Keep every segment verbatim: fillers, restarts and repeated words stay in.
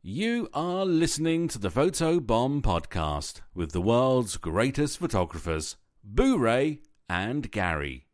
You are listening to the Photo Bomb Podcast with the world's greatest photographers, Boo Ray and Gary.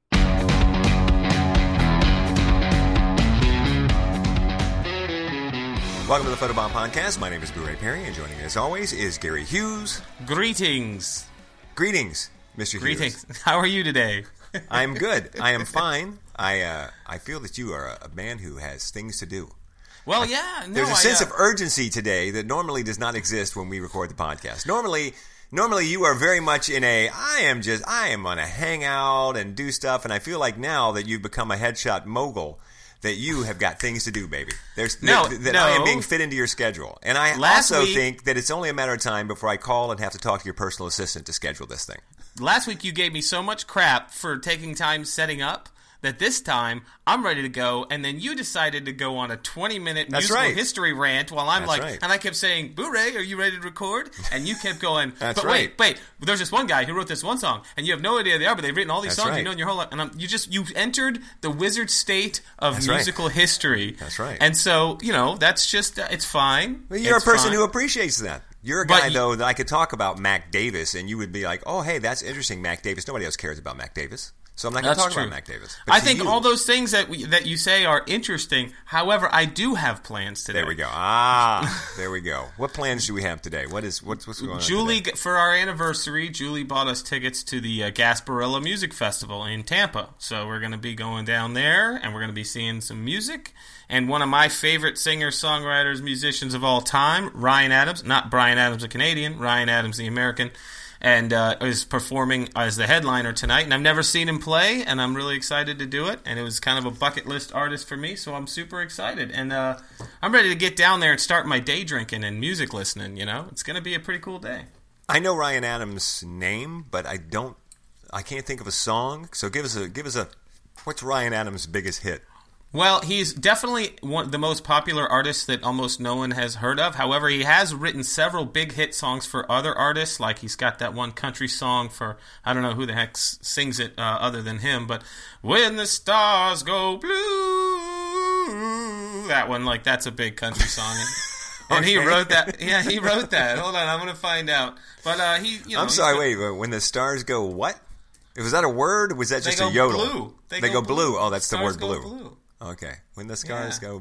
Welcome to the Photo Bomb Podcast. My name is Boo Ray Perry, and joining me as always is Gary Hughes. Greetings. Greetings, Mister Greetings. Hughes. How are you today? I'm good. I am fine. I uh, I feel that you are a man who has things to do. Well, yeah. No, There's a I, sense uh, of urgency today that normally does not exist when we record the podcast. Normally, normally you are very much in a, I am just, I am going to hang out and do stuff, and I feel like now that you've become a headshot mogul, that you have got things to do, baby. There's No, that, that no. I am being fit into your schedule. And I Last also week- think that it's only a matter of time before I call and have to talk to your personal assistant to schedule this thing. Last week you gave me so much crap for taking time setting up that this time I'm ready to go, and then you decided to go on a twenty-minute That's musical right. history rant while I'm That's like, right. and I kept saying, Boo Ray, are you ready to record? And you kept going, That's but right. wait, wait, there's this one guy who wrote this one song, and you have no idea who they are, but they've written all these That's songs right. you know in your whole life, and I'm, you just, you entered the wizard state of That's right. musical history. That's right. And so, you know, that's just, uh, it's fine. But you're It's a person fine. who appreciates that. You're a But guy, you- though, that I could talk about Mac Davis, and you would be like, oh, hey, that's interesting, Mac Davis. Nobody else cares about Mac Davis. So I'm not going to That's talk true. about Mac Davis. But I to think you- all those things that we, that you say are interesting. However, I do have plans today. There we go. Ah, there we go. What plans do we have today? What is what's what's going on Julie, today? for our anniversary, Julie bought us tickets to the uh, Gasparilla Music Festival in Tampa. So we're going to be going down there, and we're going to be seeing some music. And one of my favorite singers, songwriters, musicians of all time, Ryan Adams, not Bryan Adams, the Canadian, Ryan Adams, the American, and uh, is performing as the headliner tonight. And I've never seen him play, and I'm really excited to do it. And it was kind of a bucket list artist for me, so I'm super excited. And uh, I'm ready to get down there and start my day drinking and music listening, you know? It's going to be a pretty cool day. I know Ryan Adams' name, but I don't. I can't think of a song. So give us a give us a. What's Ryan Adams' biggest hit? Well, he's definitely one the most popular artist that almost no one has heard of. However, he has written several big hit songs for other artists. Like he's got that one country song for, I don't know who the heck s- sings it uh, other than him, but When the Stars Go Blue, that one, like that's a big country song. And, and he Okay. wrote that. Yeah, he wrote that. Hold on, I'm going to find out. But uh, he, you know, I'm sorry. Wait, wait. When the stars go what? Was that a word? Or was that They just go a yodel? blue. They, go, blue. Oh, that's the Stars word go blue. blue. Okay. When the stars Yeah. go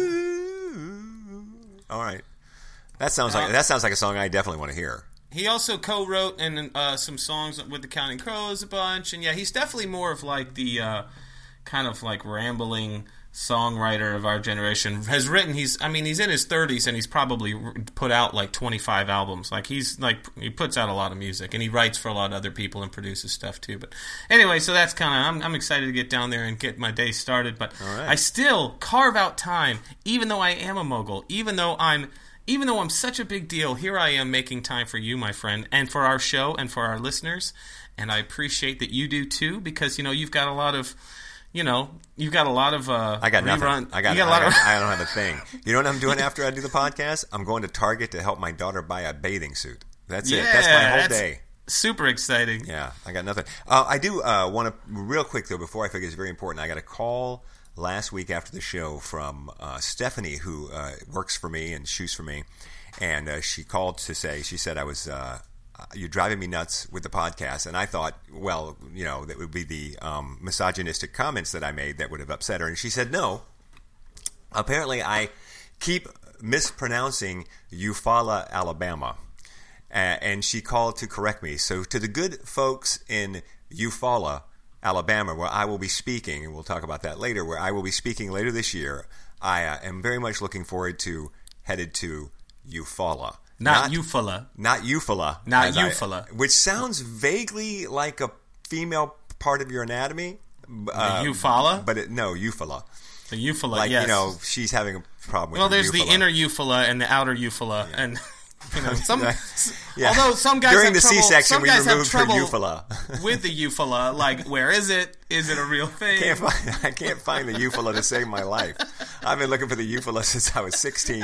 blue. All right. That sounds like Uh, that sounds like a song I definitely want to hear. He also co-wrote and uh, some songs with the Counting Crows a bunch, and yeah, he's definitely more of like the uh, kind of like rambling songwriter of our generation. Has written, he's, I mean, he's in his thirties, and he's probably put out like twenty-five albums. Like he's like he puts out a lot of music, and he writes for a lot of other people and produces stuff too. But anyway, so that's kind of I'm, I'm excited to get down there and get my day started. But All right. I still carve out time, even though I am a mogul, even though I'm. Even though I'm such a big deal, here I am making time for you, my friend, and for our show and for our listeners. And I appreciate that you do too, because you know you've got a lot of, you know, you've got a lot of. Uh, I got nothing. rerun- I got. you got a I, lot got of. I don't have a thing. You know what I'm doing after I do the podcast? I'm going to Target to help my daughter buy a bathing suit. That's yeah, it. That's my whole that's day. Super exciting. Yeah, I got nothing. Uh, I do uh, want to, real quick though, before I forget, it's very important. I got a call last week after the show from uh, Stephanie, who uh, works for me and shoots for me. And uh, she called to say, she said, I was, uh, you're driving me nuts with the podcast. And I thought, well, you know, that would be the um, misogynistic comments that I made that would have upset her. And she said, no. Apparently, I keep mispronouncing Eufaula, Alabama. Uh, and she called to correct me. So to the good folks in Eufaula, Alabama, where I will be speaking, and we'll talk about that later, where I will be speaking later this year, I uh, am very much looking forward to headed to Eufaula. Not Eufaula. Not Eufaula. Not as I- Eufaula. Which sounds vaguely like a female part of your anatomy. Uh, Eufaula? But it, no, Eufaula. The Eufaula, Like, yes. you know, she's having a problem with well, her there's the Eufaula. inner Eufaula and the outer Eufaula, and you know, some. Yeah. Although some guys During have the trouble, C-section, some we guys have removed her trouble Eufaula. with the Eufaula. Like, where is it? Is it a real thing? Can't find, I can't find the Eufaula to save my life. I've been looking for the Eufaula since I was sixteen.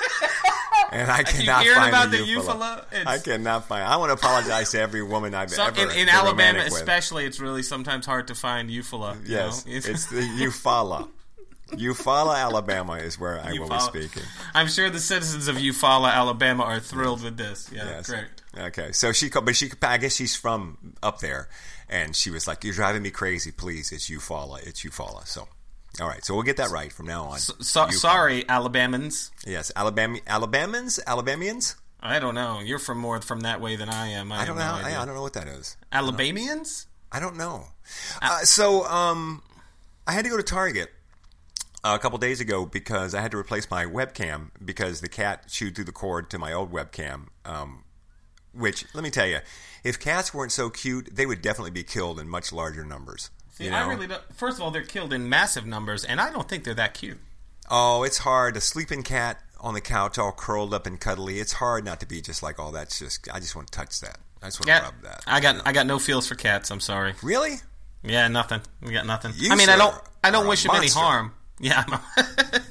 And I keep cannot hearing find about the the Eufaula. Eufaula. It's- I cannot find. I want to apologize to every woman I've Some, ever in, in been Alabama, romantic with. especially, it's really sometimes hard to find Eufaula. You Yes, know? it's the Eufaula. Eufaula, Alabama is where I will be Eufaula. speaking. I'm sure the citizens of Eufaula, Alabama are thrilled with this. Yeah, Yes. great. Okay, so she, co- but she, I guess she's from up there, and she was like, "You're driving me crazy. Please, it's Eufaula. It's Eufaula." So, all right, so we'll get that right from now on. So, so, Eufaula. sorry, Alabamans. Yes, Alabama, Alabamans, Alabamians. I don't know. You're from more from that way than I am. I, I don't know. have no How, idea. I, I don't know what that is. Alabamians? I don't know. Uh, so, um, I had to go to Target a couple days ago because I had to replace my webcam because the cat chewed through the cord to my old webcam. Um, which, let me tell you, if cats weren't so cute, they would definitely be killed in much larger numbers. See, you know? I really don't. First of all, they're killed in massive numbers, and I don't think they're that cute. Oh, it's hard. A sleeping cat on the couch, all curled up and cuddly. It's hard not to be just like, oh, that's just. I just want to touch that. I just want Yeah, to rub that. I got you know? I got no feels for cats. I'm sorry. Really? Yeah, nothing. We got nothing. You, I mean, I sir, don't. I are don't a wish them any monster. harm. Yeah, I'm a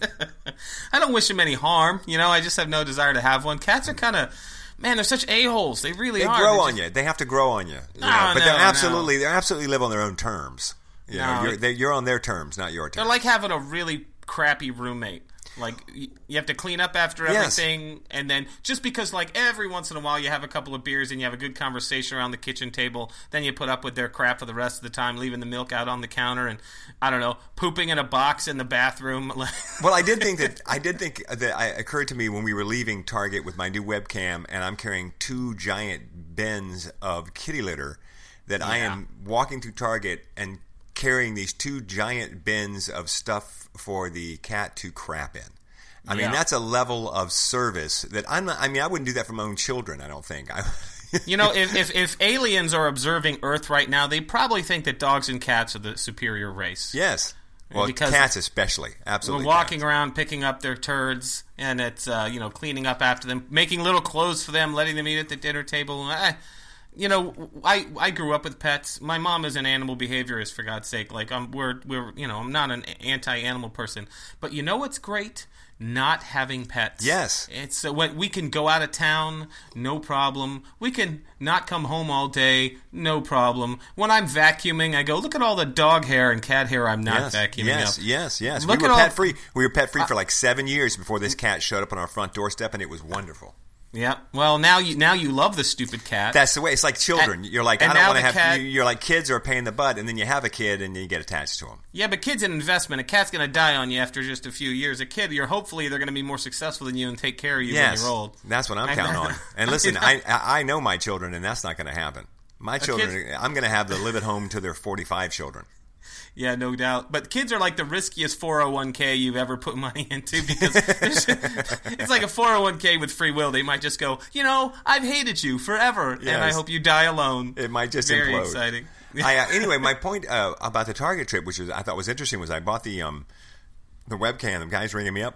I don't wish them any harm. You know, I just have no desire to have one. Cats are kind of. Man, they're such a-holes. They really They are. grow They're on just- you. They have to grow on you. you No, know? But no, they're no. absolutely, they absolutely live on their own terms. You know, No, you're, they, you're on their terms, not your They're terms. like having a really crappy roommate. Like, y- you have to clean up after Yes. everything, and then just because, like, every once in a while you have a couple of beers and you have a good conversation around the kitchen table, then you put up with their crap for the rest of the time, leaving the milk out on the counter and, I don't know, pooping in a box in the bathroom. Well, I did think that I did think that it occurred to me when we were leaving Target with my new webcam, and I'm carrying two giant bins of kitty litter. That I Yeah. am walking through Target and carrying these two giant bins of stuff for the cat to crap in. I mean, Yeah. that's a level of service that I'm not. I mean, I wouldn't do that for my own children. I don't think. I, You know, if, if if aliens are observing Earth right now, they probably think that dogs and cats are the superior race. yes. Well, Because cats especially, absolutely. We're walking cats. around picking up their turds, and it's uh, you know cleaning up after them, making little clothes for them, letting them eat at the dinner table. I, you know, I I grew up with pets. My mom is an animal behaviorist, for God's sake. Like I'm, we're we're you know I'm not an anti-animal person, but you know what's great? Not having pets. Yes. It's uh, when we can go out of town, no problem. We can not come home all day, no problem. When I'm vacuuming, I go, look at all the dog hair and cat hair I'm not Yes, vacuuming yes, up. yes, yes. Look we were at all- pet free. We were pet free for like seven years before this cat showed up on our front doorstep, and it was wonderful. Yeah. Well, now you now you love the stupid cat. That's the way. It's like children. And- you're like, and I don't now want to the have. cat- You're like kids are a pain in the butt, and then you have a kid, and you get attached to them. Yeah, but kid's an investment. A cat's going to die on you after just a few years. A kid, you're hopefully they're going to be more successful than you and take care of you Yes, when you're old. that's what I'm I counting know. on. And listen, I I I know my children, and that's not going to happen. My children, kid's- I'm going to have them live at home to their forty-five children. Yeah, no doubt. But kids are like the riskiest four oh one k you've ever put money into because there's- it's like a four oh one k with free will. They might just go, you know, I've hated you forever, and I Yes. hope you die alone. It might just Very implode. exciting. I, uh, anyway, my point uh, about the Target trip, which was, I thought was interesting, was I bought the um, the webcam. The guy's ringing me up,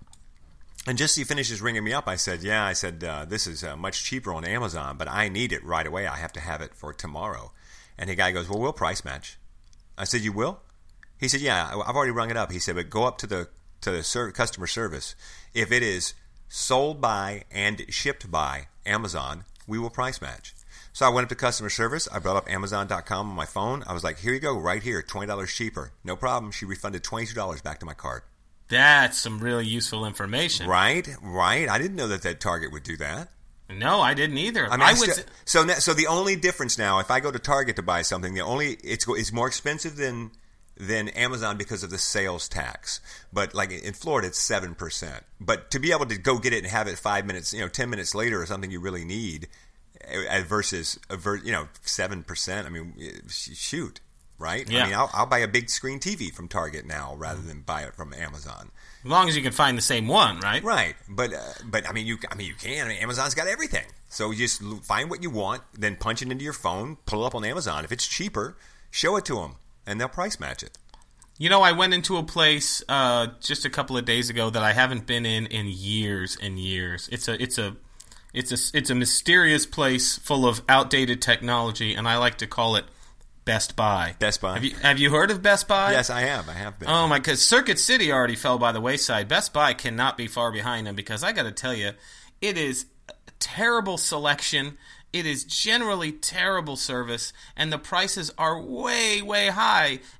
and just as he finishes ringing me up, I said, "Yeah," I said, uh, "This is uh, much cheaper on Amazon, but I need it right away. I have to have it for tomorrow." And the guy goes, "Well, we'll price match." I said, "You will?" He said, "Yeah, I've already rung it up." He said, "But go up to the to the ser- customer service. If it is sold by and shipped by Amazon, we will price match." So I went up to customer service. I brought up Amazon dot com on my phone. I was like, "Here you go, right here, twenty dollars cheaper." No problem. She refunded twenty-two dollars back to my card. That's some really useful information. Right, right. I didn't know that that Target would do that. No, I didn't either. I mean, I I would. sti- so na- so the only difference now, if I go to Target to buy something, the only it's go- it's more expensive than than Amazon because of the sales tax. But like in Florida, it's seven percent. But to be able to go get it and have it five minutes, you know, ten minutes later, or something you really need, uh, versus uh, ver- you know seven percent. I mean, sh- shoot, right? Yeah. I mean, I'll, I'll buy a big screen T V from Target now rather than buy it from Amazon. As long as you can find the same one, right? Right, but uh, but I mean you I mean you can. I mean, Amazon's got everything. So you just l- find what you want, then punch it into your phone, pull it up on Amazon. If it's cheaper, show it to them, and they'll price match it. You know, I went into a place uh, just a couple of days ago that I haven't been in in years and years. It's a it's a it's a it's a mysterious place full of outdated technology, and I like to call it Best Buy. Best Buy. Have you have you heard of Best Buy? Yes, I have. I have been. Oh my! Because Circuit City already fell by the wayside. Best Buy cannot be far behind them because I got to tell you, it is a terrible selection. It is generally terrible service, and the prices are way, way high.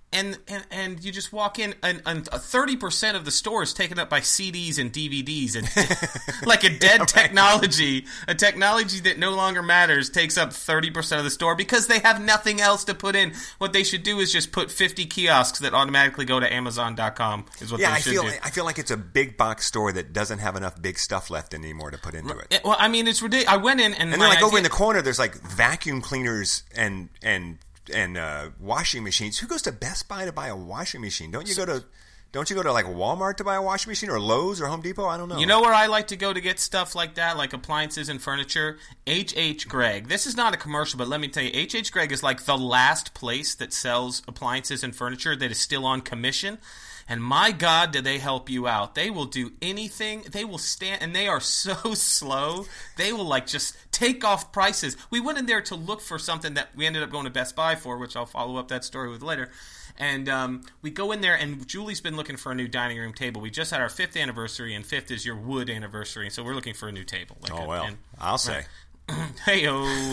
And, and and you just walk in, and, and thirty percent of the store is taken up by C Ds and D V Ds, and like a dead yeah, right. technology, a technology that no longer matters, takes up thirty percent of the store because they have nothing else to put in. What they should do is just put fifty kiosks that automatically go to Amazon dot com. Is what yeah, they I should feel do. I feel like it's a big box store that doesn't have enough big stuff left anymore to put into it. it well, I mean, it's ridiculous. I went in and and my then like idea- over in the corner, there's like vacuum cleaners and and. and uh, washing machines. Who goes to Best Buy to buy a washing machine? Don't you go to don't you go to like Walmart to buy a washing machine, or Lowe's or Home Depot? I don't know. You know where I like to go to get stuff like that, like appliances and furniture? H H. Gregg. This is not a commercial, but let me tell you, H H. Gregg is like the last place that sells appliances and furniture that is still on commission. And my God, do they help you out. They will do anything. They will stand, and they are so slow. They will like just take off prices. We went in there to look for something that we ended up going to Best Buy for, which I'll follow up that story with later. And um, we go in there, and Julie's been looking for a new dining room table. We just had our fifth anniversary, and fifth is your wood anniversary. So we're looking for a new table. Like oh, a, well, and, I'll say. Right. Hey-o.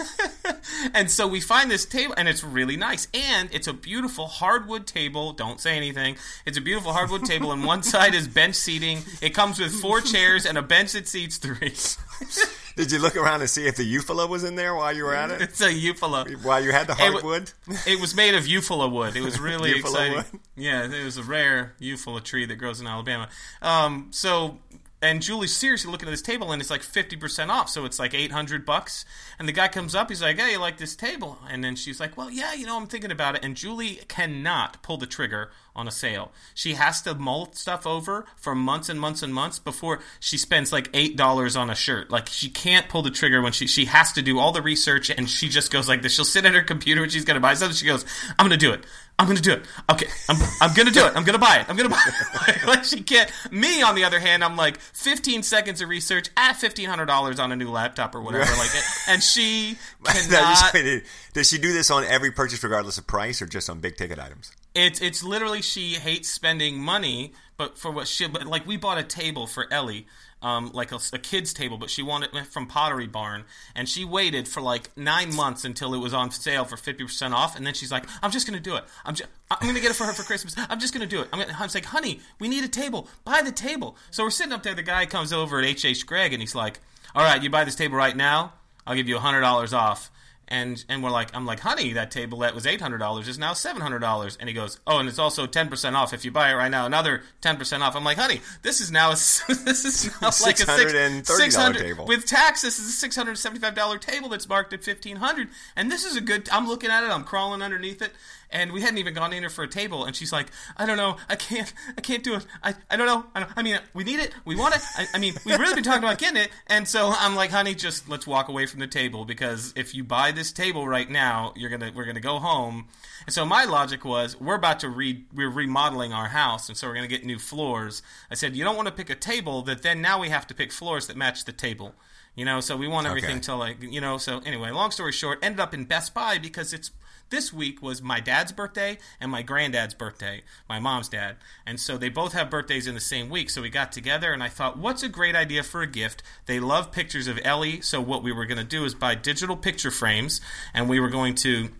And so we find this table, and it's really nice. And it's a beautiful hardwood table. Don't say anything. It's a beautiful hardwood table, and one side is bench seating. It comes with four chairs and a bench that seats three. Did you look around and see if the Eufala was in there while you were at it? It's a Eufala. While you had the hardwood? It, it was made of Eufala wood. It was really exciting. Wood? Yeah, it was a rare Eufala tree that grows in Alabama. Um, so... And Julie's seriously looking at this table, and it's like fifty percent off, so it's like eight hundred bucks. And the guy comes up, he's like, hey, you like this table? And then she's like, well, yeah, you know, I'm thinking about it. And Julie cannot pull the trigger on a sale. She has to mull stuff over for months and months and months before she spends like eight dollars on a shirt. Like, she can't pull the trigger when she, she has to do all the research, and she just goes like this. She'll sit at her computer when she's going to buy something. She goes, I'm going to do it. I'm going to do it. Okay, I'm I'm going to do it. I'm going to buy it. I'm going to buy it. Like, she can't. Me, on the other hand, I'm like fifteen seconds of research at fifteen hundred dollars on a new laptop or whatever. Like, and she cannot. Does she do this on every purchase regardless of price, or just on big ticket items? It's it's literally she hates spending money, but for what she but like we bought a table for Ellie, um, like a, a kid's table, but she wanted it from Pottery Barn, and she waited for like nine months until it was on sale for fifty percent off, and then she's like, "I'm just gonna do it. I'm just I'm gonna get it for her for Christmas. I'm just gonna do it." I'm, gonna, I'm like, "Honey, we need a table. Buy the table." So we're sitting up there. The guy comes over at H H. Gregg, and he's like, "All right, you buy this table right now, I'll give you a hundred dollars off." And and we're like, I'm like, honey, that table that was eight hundred dollars is now seven hundred dollars. And he goes, oh, and it's also ten percent off if you buy it right now. Another ten percent off. I'm like, honey, this is now a, this is now like a six hundred thirty dollars table. With tax, this is a six hundred seventy-five dollars table that's marked at fifteen hundred dollars. And this is a good, I'm looking at it, I'm crawling underneath it. And we hadn't even gone in there for a table, and she's like, "I don't know, I can't, I can't do it. I, I don't know. I, don't, I mean, we need it, we want it. I, I mean, we've really been talking about getting it." And so I'm like, "Honey, just let's walk away from the table, because if you buy this table right now, you're gonna, we're gonna go home." And so my logic was, we're about to re, we're remodeling our house, and so we're gonna get new floors. I said, you don't want to pick a table that then now we have to pick floors that match the table. You know, so we want everything okay. to like, you know. So anyway, long story short, ended up in Best Buy because it's. This week was my dad's birthday and my granddad's birthday, my mom's dad. And so they both have birthdays in the same week. So we got together, and I thought, what's a great idea for a gift? They love pictures of Ellie. So what we were going to do is buy digital picture frames, and we were going to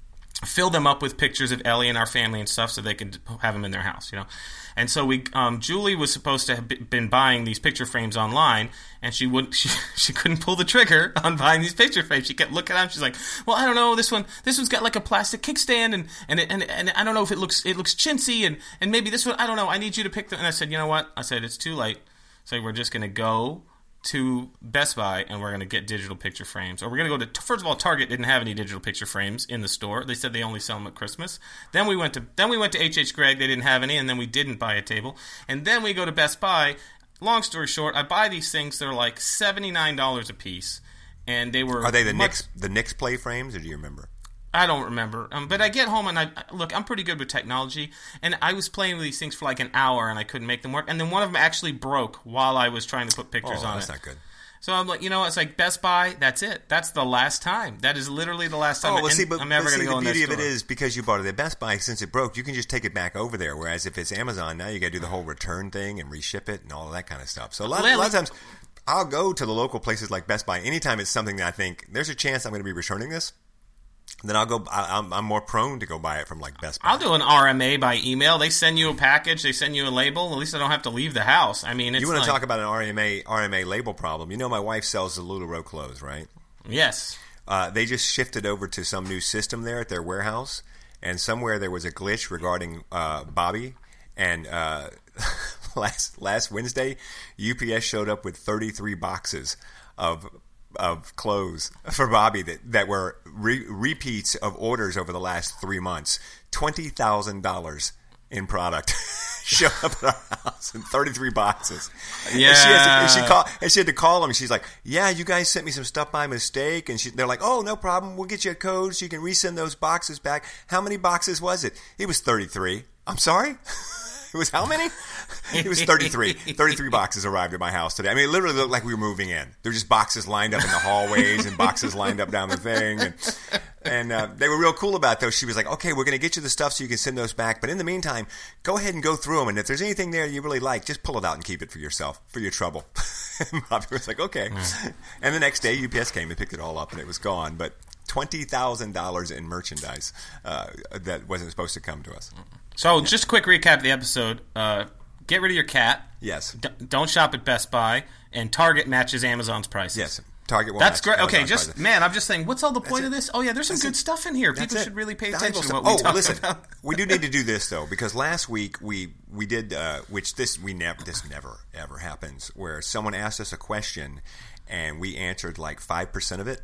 fill them up with pictures of Ellie and our family and stuff so they could have them in their house, you know. And so we, um, Julie was supposed to have been buying these picture frames online, and she would she, she couldn't pull the trigger on buying these picture frames. She kept looking at them. She's like, "Well, I don't know. This one, this one's got like a plastic kickstand, and and it, and and I don't know if it looks it looks chintzy, and and maybe this one, I don't know. I need you to pick them." And I said, "You know what?" I said, "It's too late. So we're just gonna go to Best Buy, and we're going to get digital picture frames. Or we're going to go to, first of all, Target didn't have any digital picture frames in the store. They said they only sell them at Christmas. Then we went to then we went to H H. Gregg. They didn't have any, and then we didn't buy a table. And then we go to Best Buy. Long story short, I buy these things. They're like seventy-nine dollars a piece, and they were. Are they the much, Knicks the Knicks play frames, or do you remember? I don't remember. Um, but I get home and I look, I'm pretty good with technology, and I was playing with these things for like an hour and I couldn't make them work. And then one of them actually broke while I was trying to put pictures oh, on that's it. That's not good. So I'm like, you know, it's like Best Buy, that's it. That's the last time. That is literally the last time. Oh, well, see, but, I'm never going to go in that store. The beauty of it is, because you bought it at Best Buy, since it broke, you can just take it back over there. Whereas if it's Amazon, now you got to do the whole return thing and reship it and all of that kind of stuff. So a lot, a lot of times, I'll go to the local places like Best Buy anytime it's something that I think, there's a chance I'm going to be returning this. then I'll go. I, I'm, I'm more prone to go buy it from like Best Buy. I'll do an R M A by email. They send you a package. They send you a label. At least I don't have to leave the house. I mean, it's you want like, to talk about an R M A R M A label problem? You know, my wife sells the LuLaRoe clothes, right? Yes. Uh, they just shifted over to some new system there at their warehouse, and somewhere there was a glitch regarding uh, Bobby. And uh, last last Wednesday, U P S showed up with thirty-three boxes of of clothes for Bobby that, that were re- repeats of orders over the last three months. twenty thousand dollars in product showed up at our house in thirty-three boxes. Yeah. And she, has to, and, she call, and she had to call them. She's like, yeah, you guys sent me some stuff by mistake. And she, they're like, oh, no problem. We'll get you a code so you can resend those boxes back. How many boxes was it? It was thirty-three. I'm sorry? It was how many? It was thirty-three. thirty-three boxes arrived at my house today. I mean, it literally looked like we were moving in. There were just boxes lined up in the hallways and boxes lined up down the thing. And, and uh, they were real cool about those. She was like, okay, we're going to get you the stuff so you can send those back. But in the meantime, go ahead and go through them. And if there's anything there you really like, just pull it out and keep it for yourself, for your trouble. And Bobby was like, okay. Mm. And the next day, U P S came and picked it all up, and it was gone. But twenty thousand dollars in merchandise uh, that wasn't supposed to come to us. So, just a quick recap of the episode. Uh, get rid of your cat. Yes. D- don't shop at Best Buy. And Target matches Amazon's prices. Yes. Target will That's match great. Amazon's Okay, just, prices. man, I'm just saying, what's all the point That's of it. this? Oh, yeah, there's some That's good it. stuff in here. That's People it. should really pay Valuable attention to stuff. what we oh, talk listen, about. we do need to do this, though, because last week we, we did, uh, which this we never, this never, ever happens, where someone asked us a question and we answered like five percent of it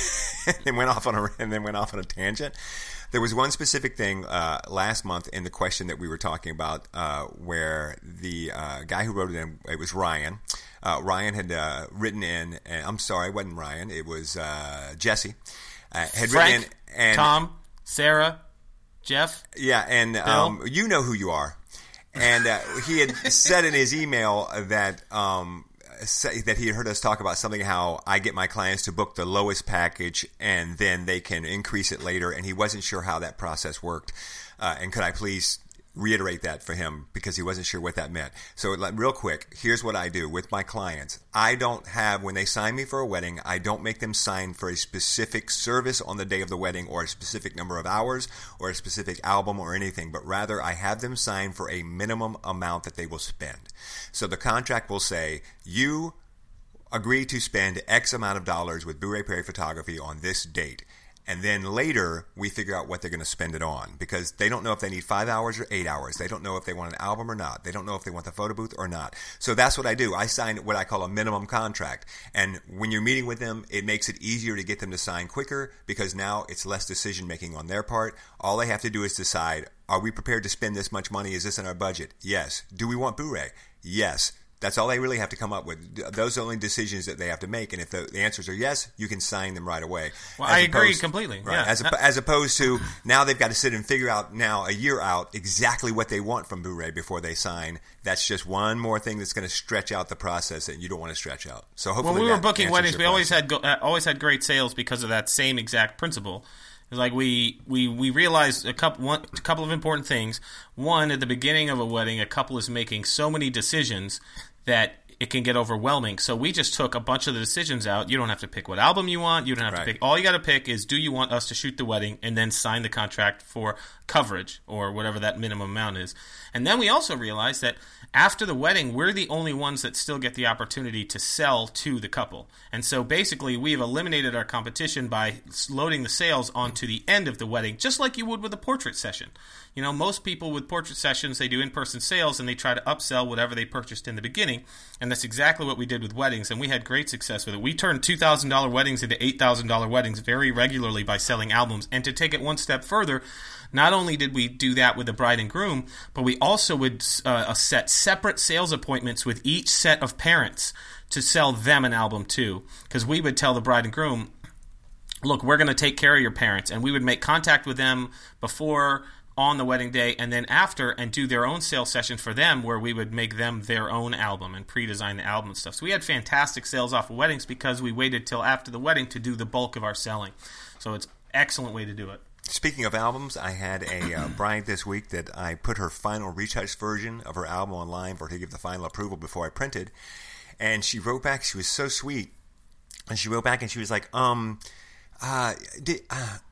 and went off on a, and then went off on a tangent. There was one specific thing uh, last month in the question that we were talking about uh, where the uh, guy who wrote it in, it was Ryan. Uh, Ryan had uh, written in, and I'm sorry, it wasn't Ryan, it was uh, Jesse. Uh, had Frank, written in, and, Tom, Sarah, Jeff. Yeah, and um, you know who you are. And uh, he had said in his email that um, say that he had heard us talk about something how I get my clients to book the lowest package and then they can increase it later, and he wasn't sure how that process worked. Uh, and could I please reiterate that for him, because he wasn't sure what that meant. So like, real quick, here's what I do with my clients. I don't have, when they sign me for a wedding, I don't make them sign for a specific service on the day of the wedding or a specific number of hours or a specific album or anything, but rather I have them sign for a minimum amount that they will spend. So the contract will say, you agree to spend X amount of dollars with Boo Ray Perry Photography on this date. And then later, we figure out what they're going to spend it on, because they don't know if they need five hours or eight hours. They don't know if they want an album or not. They don't know if they want the photo booth or not. So that's what I do. I sign what I call a minimum contract. And when you're meeting with them, it makes it easier to get them to sign quicker, because now it's less decision-making on their part. All they have to do is decide, are we prepared to spend this much money? Is this in our budget? Yes. Do we want Boo Ray? Yes. That's all they really have to come up with. Those are the only decisions that they have to make. And if the, the answers are yes, you can sign them right away. Well, as I opposed, agree completely. Right, Yeah. as, a, as opposed to now they've got to sit and figure out now a year out exactly what they want from Boo Ray before they sign. That's just one more thing that's going to stretch out the process that you don't want to stretch out. So hopefully, when we were that booking answers weddings, your we always question. had go, uh, always had great sales because of that same exact principle. It was like we, we, we realized a couple one, a couple of important things. One, at the beginning of a wedding, a couple is making so many decisions that it can get overwhelming. So we just took a bunch of the decisions out. You don't have to pick what album you want. You don't have Right. to pick. All you got to pick is, do you want us to shoot the wedding, and then sign the contract for coverage or whatever that minimum amount is. And then we also realized that after the wedding, we're the only ones that still get the opportunity to sell to the couple. And so basically, we've eliminated our competition by loading the sales onto the end of the wedding, just like you would with a portrait session. You know, most people with portrait sessions, they do in-person sales and they try to upsell whatever they purchased in the beginning. And that's exactly what we did with weddings. And we had great success with it. We turned two thousand dollars weddings into eight thousand dollars weddings very regularly by selling albums. And to take it one step further, not only did we do that with the bride and groom, but we also would uh, set separate sales appointments with each set of parents to sell them an album too. Because we would tell the bride and groom, look, we're going to take care of your parents. And we would make contact with them before, on the wedding day, and then after, and do their own sales session for them where we would make them their own album and pre-design the album and stuff. So we had fantastic sales off of weddings because we waited till after the wedding to do the bulk of our selling. So it's an excellent way to do it. Speaking of albums, I had a uh, bride this week that I put her final retouch version of her album online for her to give the final approval before I printed. And she wrote back, she was so sweet. And she wrote back and she was like, um, uh, did, uh,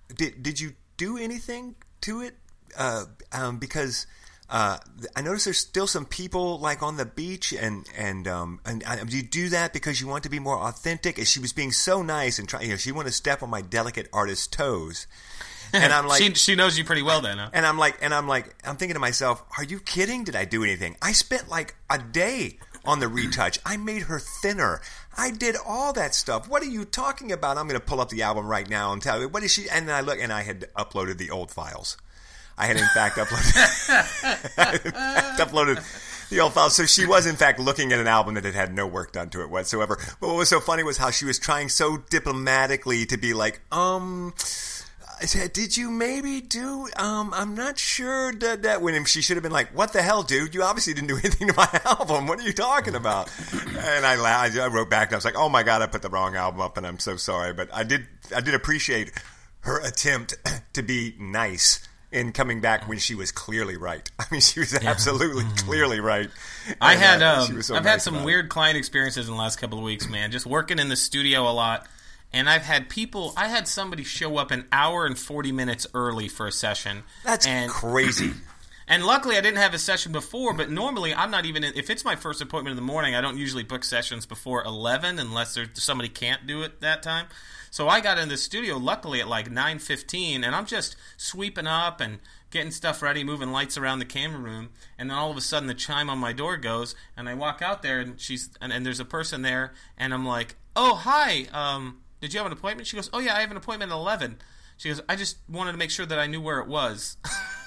did did you do anything to it? Uh, um, because uh, I noticed there's still some people like on the beach, and and um, and uh, do you do that because you want to be more authentic? And she was being so nice and trying, you know, she wanted to step on my delicate artist's toes. And I'm like, she, she knows you pretty well then, huh? And I'm like, and I'm like, I'm thinking to myself, are you kidding? Did I do anything? I spent like a day on the retouch. I made her thinner. I did all that stuff. What are you talking about? I'm going to pull up the album right now and tell you what is she. And then I look, and I had uploaded the old files. I had in fact uploaded, I had in fact uploaded the old files. So she was in fact looking at an album that had had no work done to it whatsoever. But what was so funny was how she was trying so diplomatically to be like, um. I said, did you maybe do, um, I'm not sure that, that, when she should have been like, what the hell, dude? You obviously didn't do anything to my album. What are you talking about? And I, I wrote back and I was like, oh my God, I put the wrong album up and I'm so sorry. But I did, I did appreciate her attempt to be nice in coming back when she was clearly right. I mean, she was absolutely clearly right. And, I had, uh, um, so I've nice had some weird it. client experiences in the last couple of weeks, man. Just working in the studio a lot. And I've had people, I had somebody show up an hour and forty minutes early for a session. That's and, crazy. And luckily I didn't have a session before, but normally I'm not even, in, if it's my first appointment in the morning, I don't usually book sessions before eleven unless there's, somebody can't do it that time. So I got in the studio luckily at like nine fifteen, and I'm just sweeping up and getting stuff ready, moving lights around the camera room, and then all of a sudden the chime on my door goes, and I walk out there, and she's and, and there's a person there, and I'm like, oh, hi, um... did you have an appointment? She goes, oh, yeah, I have an appointment at eleven. She goes, I just wanted to make sure that I knew where it was.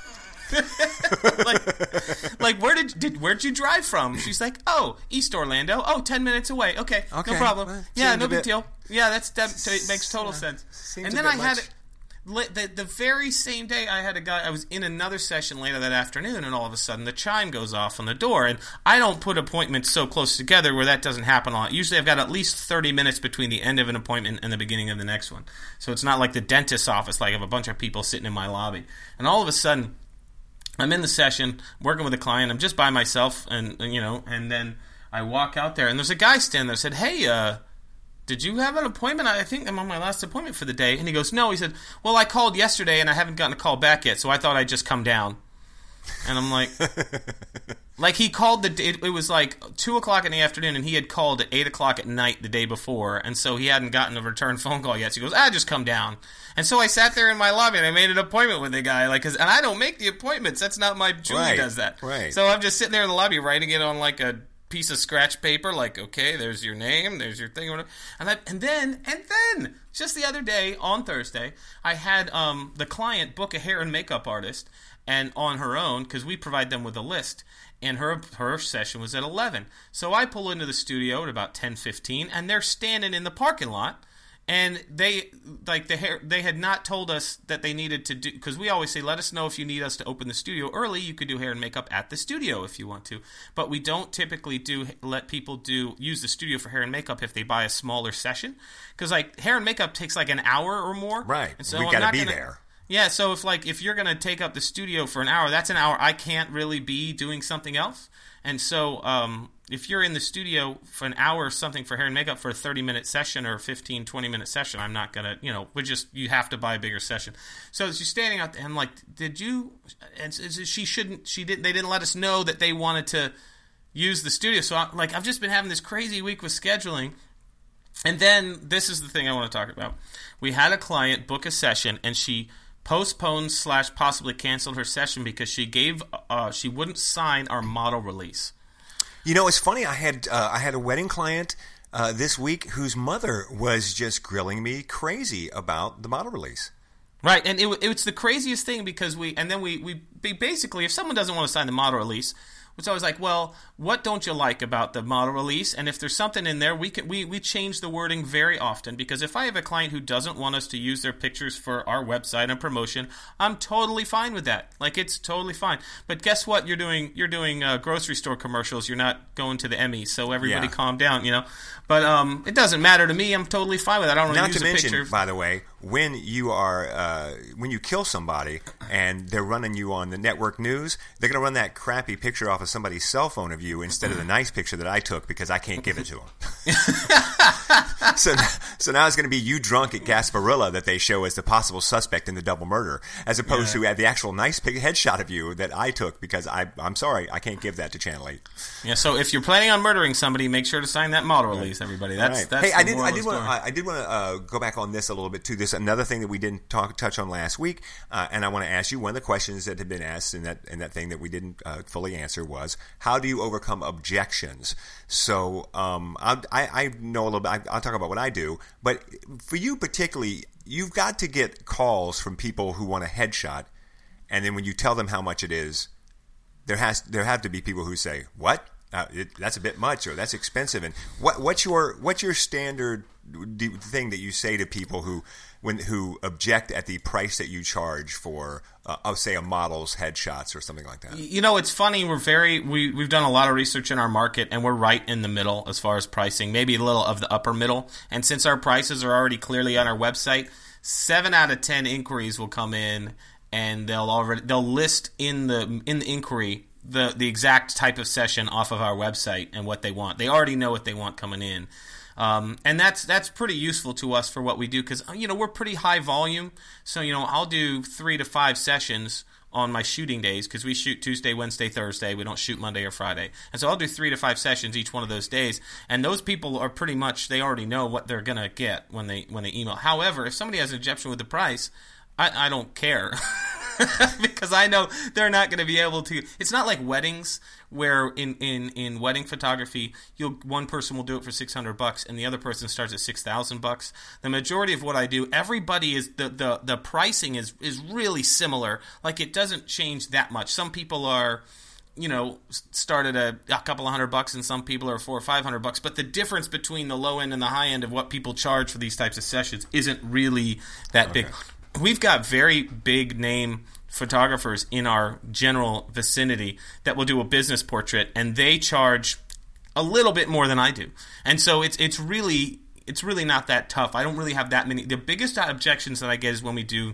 like, like, where did, did where'd you drive from? She's like, oh, East Orlando. Oh, ten minutes away. Okay, okay. no problem. Well, yeah, no big bit, deal. Yeah, that's that it makes total uh, sense. And then I much. had... The, the very same day, I had a guy, I was in another session later that afternoon, and all of a sudden the chime goes off on the door. And I don't put appointments so close together where that doesn't happen a lot. Usually I've got at least thirty minutes between the end of an appointment and the beginning of the next one. So it's not like the dentist's office, like I have a bunch of people sitting in my lobby. And all of a sudden, I'm in the session, working with a client, I'm just by myself, and, and you know, and then I walk out there, and there's a guy standing there, said, hey, uh, did you have an appointment? I think I'm on my last appointment for the day. And he goes, no. He said, well, I called yesterday and I haven't gotten a call back yet, so I thought I'd just come down. And I'm like, like he called the, it, it was like two o'clock in the afternoon, and he had called at eight o'clock at night the day before, and so he hadn't gotten a return phone call yet. So he goes, ah, just come down. And so I sat there in my lobby and I made an appointment with the guy, like, cause, and I don't make the appointments. That's not my, Julie right, does that. Right. So I'm just sitting there in the lobby writing it on like a piece of scratch paper, like, okay, there's your name, there's your thing, whatever. And I, and then, and then, just the other day, on Thursday, I had um, the client book a hair and makeup artist, and on her own, because we provide them with a list, and her her session was at eleven. So I pull into the studio at about ten fifteen, and they're standing in the parking lot. And they, like, the hair, they had not told us that they needed to do, because we always say, let us know if you need us to open the studio early. You could do hair and makeup at the studio if you want to. But we don't typically do let people do use the studio for hair and makeup if they buy a smaller session. Because, like, hair and makeup takes, like, an hour or more. Right. And so we got to be gonna, there. Yeah, so if, like, if you're going to take up the studio for an hour, that's an hour I can't really be doing something else. And so um, if you're in the studio for an hour or something for hair and makeup for a thirty-minute session or a fifteen, twenty-minute session, I'm not going to, you know, we just, you have to buy a bigger session. So she's standing out there, and I'm like, did you, and she shouldn't, she didn't, they didn't let us know that they wanted to use the studio. So, I, like, I've just been having this crazy week with scheduling. And then, this is the thing I want to talk about. We had a client book a session, and she postponed slash possibly canceled her session because she gave uh, she wouldn't sign our model release. You know, it's funny. I had uh, I had a wedding client uh, this week whose mother was just grilling me crazy about the model release. Right, and it, it was the craziest thing because we and then we we basically, if someone doesn't want to sign the model release, it's always like, well, what don't you like about the model release? And if there's something in there, we can we, we change the wording very often, because if I have a client who doesn't want us to use their pictures for our website and promotion, I'm totally fine with that. Like, it's totally fine. But guess what? You're doing you're doing uh, grocery store commercials. You're not going to the Emmys, so everybody yeah. calm down, you know. But um, it doesn't matter to me. I'm totally fine with it. I don't want to use to a mention, picture. by the way, when you are uh, when you kill somebody and they're running you on the network news, they're going to run that crappy picture off of somebody's cell phone of you instead of the nice picture that I took because I can't give it to them. so, So now it's going to be you drunk at Gasparilla that they show as the possible suspect in the double murder, as opposed yeah. to the actual nice big headshot of you that I took because I, I'm sorry, I can't give that to Channel eight. Yeah, so if you're planning on murdering somebody, make sure to sign that model release, everybody. That's, right. that's hey, the I did, moral I did want story. to, I did want to uh, go back on this a little bit too. This another thing that we didn't talk touch on last week, uh, and I want to ask you one of the questions that had been asked in that in that thing that we didn't uh, fully answer was, how do you overcome objections? So um, I, I know a little bit. I, I'll talk about what I do, but for you particularly, you've got to get calls from people who want a headshot, and then when you tell them how much it is, there has there have to be people who say, "What? Uh, it, that's a bit much," or "That's expensive." And what what's your what's your standard thing that you say to people who when who object at the price that you charge for, uh, I'll say, a model's headshots or something like that? You know, it's funny. We're very we we've done a lot of research in our market, and we're right in the middle as far as pricing, maybe a little of the upper middle. And since our prices are already clearly on our website, seven out of ten inquiries will come in, and they'll already they'll list in the in the inquiry the the exact type of session off of our website and what they want. They already know what they want coming in. Um, and that's that's pretty useful to us for what we do because, you know, we're pretty high volume. So, you know, I'll do three to five sessions on my shooting days because we shoot Tuesday, Wednesday, Thursday. We don't shoot Monday or Friday. And so I'll do three to five sessions each one of those days. And those people are pretty much, they already know what they're going to get when they when they email. However, if somebody has an objection with the price, I, I don't care. Because I know they're not going to be able to. It's not like weddings where in, in, in wedding photography, you'll one person will do it for six hundred bucks and the other person starts at six thousand bucks. The majority of what I do, everybody is the, the, the pricing is is really similar. Like it doesn't change that much. Some people are, you know, start at a, a couple of hundred bucks and some people are four or five hundred bucks. But the difference between the low end and the high end of what people charge for these types of sessions isn't really that okay. big. We've got very big name photographers in our general vicinity that will do a business portrait, and they charge a little bit more than I do. And so it's it's really it's really not that tough. I don't really have that many. The biggest objections that I get is when we do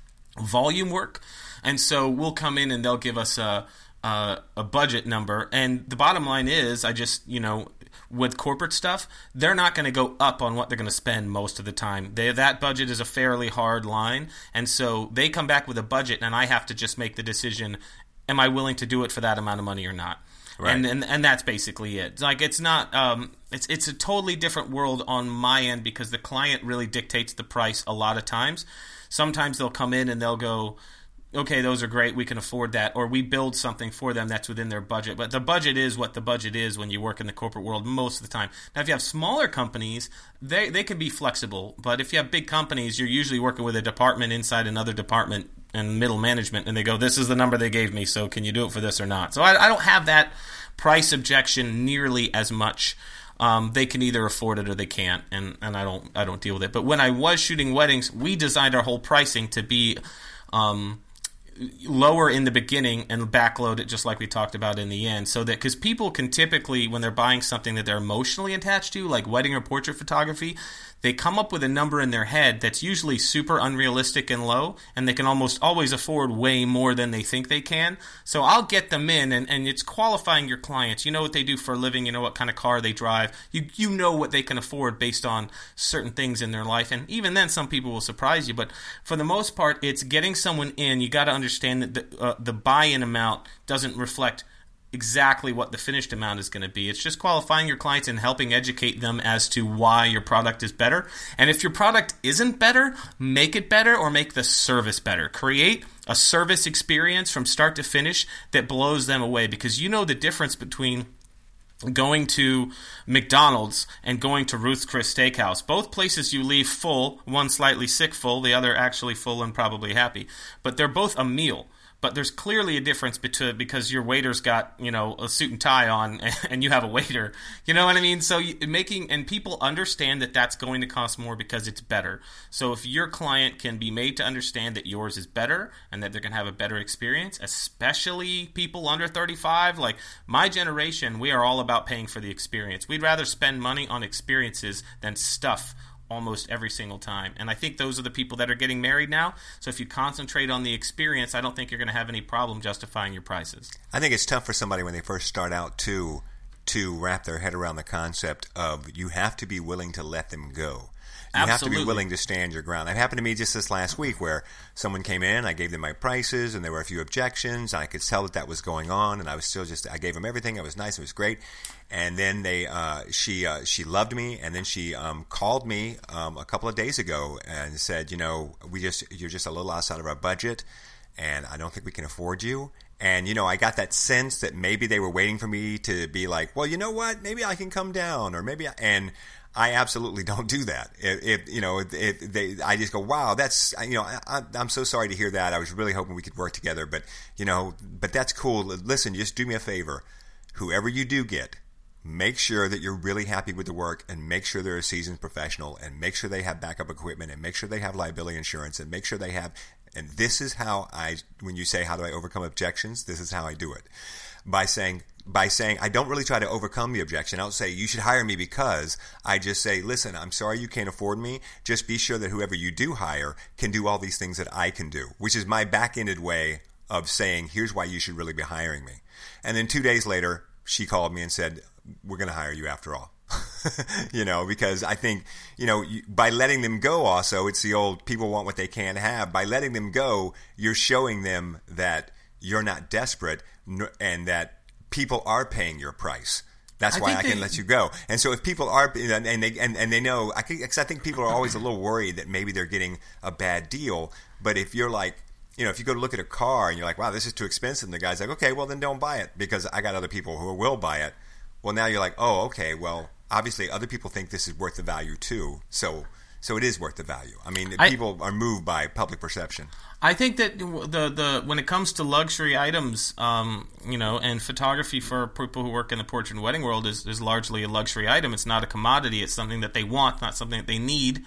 volume work, and so we'll come in and they'll give us a a, a budget number, and the bottom line is, I just you know. with corporate stuff, they're not going to go up on what they're going to spend most of the time. They, that budget is a fairly hard line, and so they come back with a budget, and I have to just make the decision, am I willing to do it for that amount of money or not? Right. And, and and that's basically it. Like it's not, um, it's it's a totally different world on my end because the client really dictates the price a lot of times. Sometimes they'll come in and they'll go, okay, those are great, we can afford that, or we build something for them that's within their budget. But the budget is what the budget is when you work in the corporate world most of the time. Now, if you have smaller companies, they, they can be flexible. But if you have big companies, you're usually working with a department inside another department and middle management, and they go, this is the number they gave me, so can you do it for this or not? So I, I don't have that price objection nearly as much. Um, they can either afford it or they can't, and, and I don't I don't deal with it. But when I was shooting weddings, we designed our whole pricing to be Um, lower in the beginning and backload it just like we talked about in the end, so that because people can typically, when they're buying something that they're emotionally attached to, like wedding or portrait photography, they come up with a number in their head that's usually super unrealistic and low, and they can almost always afford way more than they think they can. So I'll get them in, and, and it's qualifying your clients. You know what they do for a living, you know what kind of car they drive, you you know what they can afford based on certain things in their life, and even then some people will surprise you. But for the most part, it's getting someone in. You got to understand that the, uh, the buy-in amount doesn't reflect exactly what the finished amount is going to be. It's just qualifying your clients and helping educate them as to why your product is better. And if your product isn't better, make it better or make the service better. Create a service experience from start to finish that blows them away, because you know the difference between going to McDonald's and going to Ruth's Chris Steakhouse. Both places you leave full, one slightly sick full, the other actually full and probably happy. But they're both a meal. But there's clearly a difference between, because your waiter's got, you know, a suit and tie on and you have a waiter. You know what I mean? So making, and people understand that that's going to cost more because it's better. So if your client can be made to understand that yours is better and that they're going to have a better experience, especially people under thirty-five, like my generation, we are all about paying for the experience. We'd rather spend money on experiences than stuff almost every single time. And I think those are the people that are getting married now. So if you concentrate on the experience, I don't think you're going to have any problem justifying your prices. I think it's tough for somebody when they first start out too to wrap their head around the concept of you have to be willing to let them go. You Absolutely. have to be willing to stand your ground. That happened to me just this last week where someone came in, I gave them my prices, and there were a few objections. And I could tell that that was going on, and I was still just, I gave them everything. It was nice. It was great. And then they, uh, she, uh, she loved me, and then she um, called me um, a couple of days ago and said, you know, we just, you're just a little outside of our budget, and I don't think we can afford you. And, you know, I got that sense that maybe they were waiting for me to be like, well, you know what, maybe I can come down, or maybe I, and I absolutely don't do that. If, if you know, if they, I just go, wow, that's, you know, I, I'm so sorry to hear that. I was really hoping we could work together, but, you know, but that's cool. Listen, just do me a favor. Whoever you do get, make sure that you're really happy with the work, and make sure they're a seasoned professional, and make sure they have backup equipment, and make sure they have liability insurance, and make sure they have, and this is how I, when you say, how do I overcome objections? This is how I do it. By saying, by saying, I don't really try to overcome the objection. I don't say, you should hire me because. I just say, listen, I'm sorry you can't afford me. Just be sure that whoever you do hire can do all these things that I can do, which is my back-ended way of saying, here's why you should really be hiring me. And then two days later, she called me and said, we're going to hire you after all. You know, because I think, you know, by letting them go also, it's the old people want what they can't have. By letting them go, you're showing them that you're not desperate and that people are paying your price. That's I why I can they, let you go. And so if people are, and they and, and they know, I think, cause I think people are always a little worried that maybe they're getting a bad deal. But if you're like, you know, if you go to look at a car and you're like, wow, this is too expensive, and the guy's like, okay, well then don't buy it because I got other people who will buy it. Well, now you're like, oh, okay, well, obviously other people think this is worth the value too. So so it is worth the value. I mean, I, people are moved by public perception. I think that the the when it comes to luxury items, um, you know, and photography for people who work in the portrait and wedding world is, is largely a luxury item. It's not a commodity. It's something that they want, not something that they need.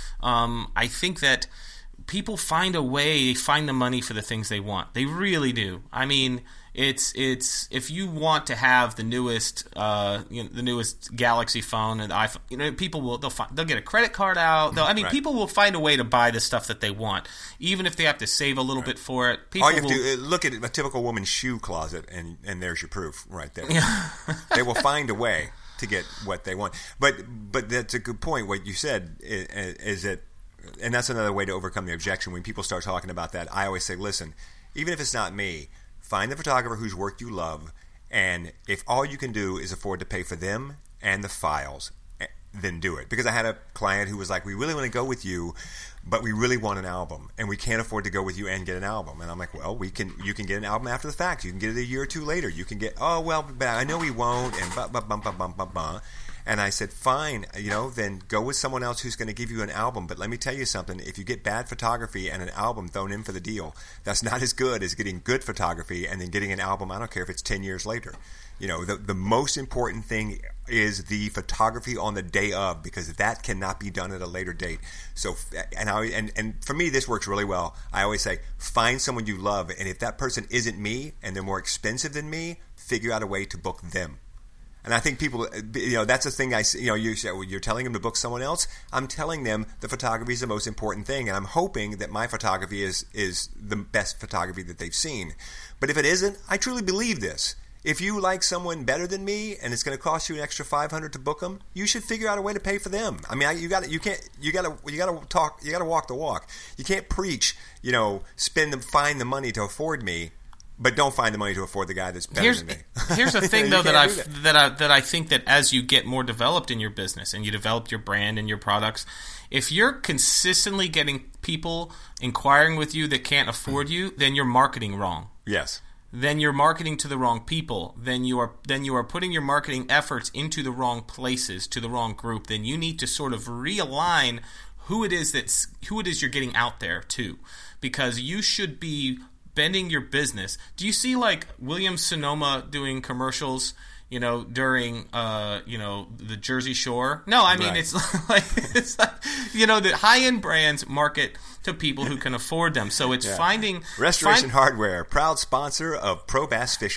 Um, I think that people find a way, they find the money for the things they want. They really do. I mean, it's it's if you want to have the newest uh, you know, the newest Galaxy phone and iPhone, you know, people will they'll find, they'll get a credit card out. They'll, I mean, right. people will find a way to buy the stuff that they want, even if they have to save a little right. bit for it. People All you have will, to do, look at a typical woman's shoe closet, and, and there's your proof right there. Yeah. They will find a way to get what they want. But but that's a good point. What you said is, is that, and that's another way to overcome the objection. When people start talking about that, I always say, listen, even if it's not me, find the photographer whose work you love, and if all you can do is afford to pay for them and the files, then do it. Because I had a client who was like, we really want to go with you, but we really want an album, and we can't afford to go with you and get an album. And I'm like, well, we can. You can get an album after the fact. You can get it a year or two later. You can get, oh, well, but I know we won't, and blah, blah, blah, blah, blah, blah, blah. And I said, fine, you know, then go with someone else who's going to give you an album. But let me tell you something. If you get bad photography and an album thrown in for the deal, that's not as good as getting good photography and then getting an album. I don't care if it's ten years later. You know, the, the most important thing is the photography on the day of, because that cannot be done at a later date. So, and I, and, and for me, this works really well. I always say, find someone you love. And if that person isn't me and they're more expensive than me, figure out a way to book them. And I think people, you know, that's the thing I, you know, you say, well, you're telling them to book someone else. I'm telling them the photography is the most important thing. And I'm hoping that my photography is, is the best photography that they've seen. But if it isn't, I truly believe this. If you like someone better than me and it's going to cost you an extra five hundred dollars to book them, you should figure out a way to pay for them. I mean, I, you got you can't, you got to, you got to talk, you got to walk the walk. You can't preach, you know, spend the, find the money to afford me, but don't find the money to afford the guy that's better here's, than me. Here's the thing, though, that I that I that I think that as you get more developed in your business and you develop your brand and your products, if you're consistently getting people inquiring with you that can't afford you, then you're marketing wrong. Yes. Then you're marketing to the wrong people. Then you are then you are putting your marketing efforts into the wrong places, to the wrong group. Then you need to sort of realign who it is that's who it is you're getting out there to, because you should be bending your business. Do you see like Williams Sonoma doing commercials, you know, during uh, you know, the Jersey Shore? No, I mean right. it's like it's like, you know, the high end brands market to people who can afford them. So it's yeah. finding Restoration find, Hardware, proud sponsor of Pro Bass Fishing.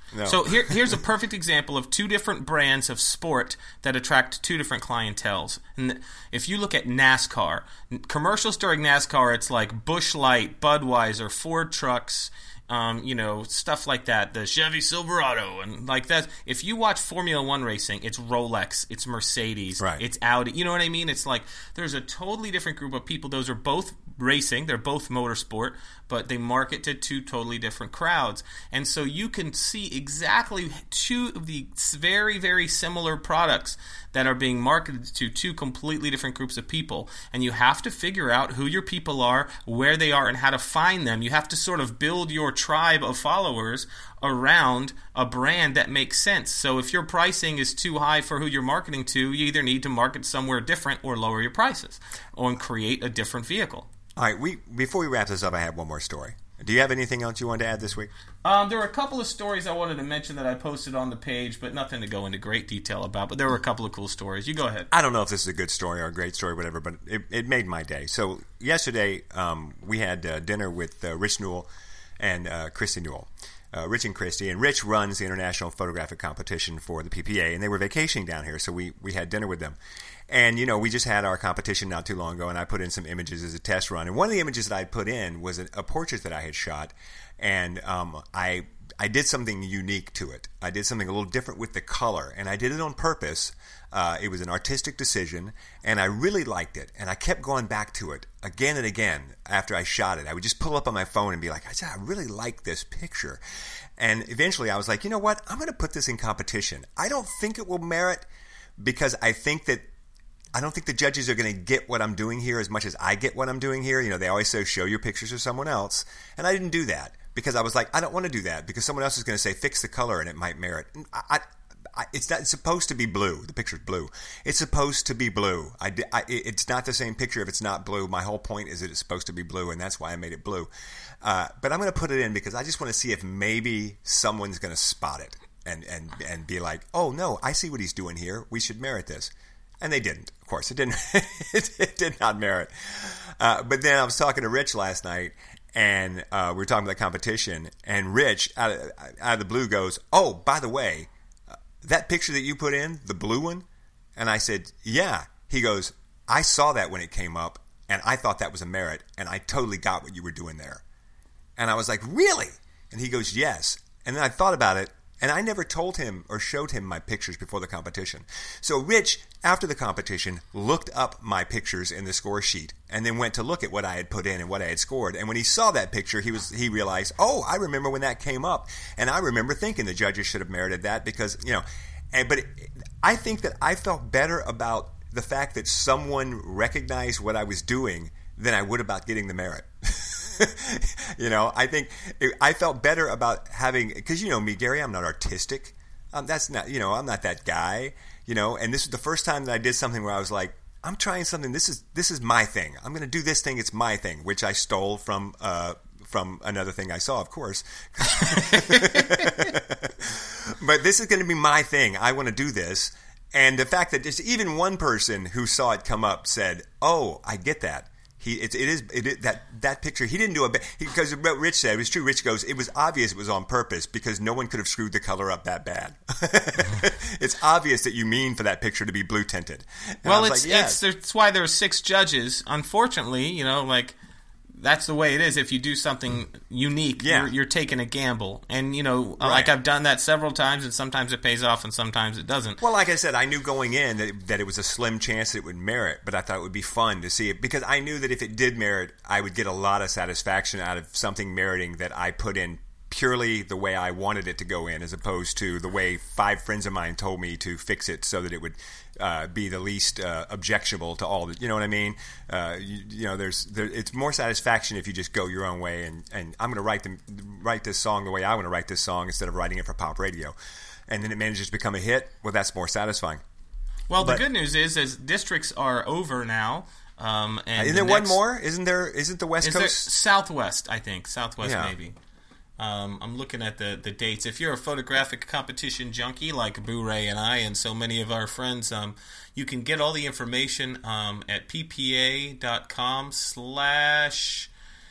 No. So here, here's a perfect example of two different brands of sport that attract two different clienteles. And if you look at NASCAR, commercials during NASCAR, it's like Busch Light, Budweiser, Ford trucks, Um, you know, stuff like that, the Chevy Silverado, and like that. If you watch Formula One racing, it's Rolex, it's Mercedes, right. it's Audi. You know what I mean? It's like there's a totally different group of people. Those are both racing, they're both motorsport, but they market to two totally different crowds. And so you can see exactly two of the very, very similar products that are being marketed to two completely different groups of people. And you have to figure out who your people are, where they are, and how to find them. You have to sort of build your tribe of followers around a brand that makes sense. So if your pricing is too high for who you're marketing to, you either need to market somewhere different or lower your prices or create a different vehicle. All right, we before we wrap this up, I have one more story. Do you have anything else you wanted to add this week? Um, there were a couple of stories I wanted to mention that I posted on the page, but nothing to go into great detail about. But there were a couple of cool stories. You go ahead. I don't know if this is a good story or a great story, whatever, but it, it made my day. So yesterday um, we had uh, dinner with uh, Rich Newell and uh, Christy Newell. Uh, Rich and Christy. And Rich runs the International Photographic Competition for the P P A, and they were vacationing down here, so we, we had dinner with them. And, you know, we just had our competition not too long ago, and I put in some images as a test run. And one of the images that I put in was a, a portrait that I had shot, and um, I I did something unique to it. I did something a little different with the color, and I did it on purpose. Uh, it was an artistic decision, and I really liked it. And I kept going back to it again and again after I shot it. I would just pull up on my phone and be like, I said, I really like this picture. And eventually I was like, you know what? I'm going to put this in competition. I don't think it will merit, because I think that I don't think the judges are going to get what I'm doing here as much as I get what I'm doing here. You know, they always say, show your pictures of someone else. And I didn't do that because I was like, I don't want to do that because someone else is going to say, fix the color and it might merit. I, I, I, it's not it's supposed to be blue. The picture's blue. It's supposed to be blue. I, I, it's not the same picture if it's not blue. My whole point is that it's supposed to be blue, and that's why I made it blue. Uh, but I'm going to put it in because I just want to see if maybe someone's going to spot it and, and, and be like, oh, no, I see what he's doing here. We should merit this. And they didn't, of course. It didn't. it, it did not merit. Uh, but then I was talking to Rich last night, and uh, we were talking about the competition. And Rich, out of, out of the blue, goes, "Oh, by the way, uh, that picture that you put in, the blue one." And I said, "Yeah." He goes, "I saw that when it came up, and I thought that was a merit, and I totally got what you were doing there." And I was like, "Really?" And he goes, "Yes." And then I thought about it. And I never told him or showed him my pictures before the competition. So Rich, after the competition, looked up my pictures in the score sheet and then went to look at what I had put in and what I had scored. And when he saw that picture, he was he realized, oh, I remember when that came up. And I remember thinking the judges should have merited that because, you know, and, but it, I think that I felt better about the fact that someone recognized what I was doing than I would about getting the merit. You know, I think it, I felt better about having, because you know me, Gary, I'm not artistic. Um, that's not, you know, I'm not that guy. You know, and this is the first time that I did something where I was like, I'm trying something. This is this is my thing. I'm going to do this thing. It's my thing, which I stole from uh, from another thing I saw, of course. But this is going to be my thing. I want to do this. And the fact that just even one person who saw it come up said, "Oh, I get that." He, it, it is it is, that that picture. He didn't do a because what Rich said it was true. Rich goes, it was obvious it was on purpose because no one could have screwed the color up that bad. It's obvious that you mean for that picture to be blue tinted. And well, it's like, yes. it's that's why there are six judges. Unfortunately, you know, like that's the way it is. If you do something unique, yeah. you're, you're taking a gamble, and you know, Right. like I've done that several times, and sometimes it pays off, and sometimes it doesn't. Well, like I said, I knew going in that it, that it was a slim chance that it would merit, but I thought it would be fun to see it because I knew that if it did merit, I would get a lot of satisfaction out of something meriting that I put in purely the way I wanted it to go in, as opposed to the way five friends of mine told me to fix it so that it would uh, be the least uh, objectionable to all. The, you know what I mean? Uh, you, you know, there's there, it's more satisfaction if you just go your own way. And, and I'm going to write them write this song the way I want to write this song instead of writing it for pop radio, and then it manages to become a hit. Well, that's more satisfying. Well, But- the good news is, is districts are over now. Um, and Isn't the there one next- more? Isn't there? Isn't the West Is there Coast? Southwest? I think Southwest Yeah. maybe. Um, I'm looking at the, the dates. If you're a photographic competition junkie like Boo Ray and I and so many of our friends, um, you can get all the information um, at ppa.com slash